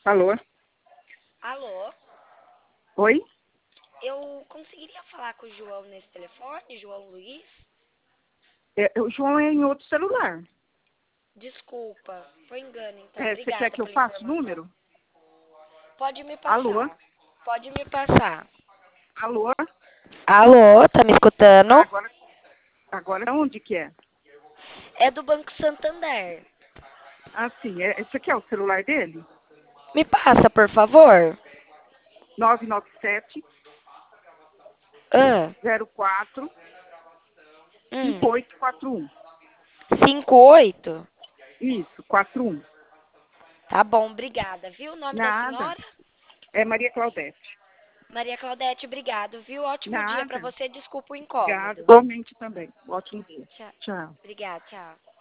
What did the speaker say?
Alô? Alô? Oi? Eu conseguiria falar com o João nesse telefone, João Luiz? O João é em outro celular. Desculpa, foi engano então. Você Obrigada quer que eu pela passe o informação. número? Pode me Alô? passar. Pode me passar. Alô? Alô, tá me escutando? Agora onde que é? É do Banco Santander. Ah, sim. Esse aqui é o celular dele? Me passa, por favor. 997 Ah, 04 hum. 5841. 58? Isso, 41. Tá bom, obrigada. Viu o nome da Nada. senhora? É Maria Claudete. Maria Claudete, obrigado, viu? Ótimo dia pra Nada. você. Desculpa o Obrigada. incômodo. Igualmente também. Ótimo dia. Tchau. Tchau. Obrigada, tchau.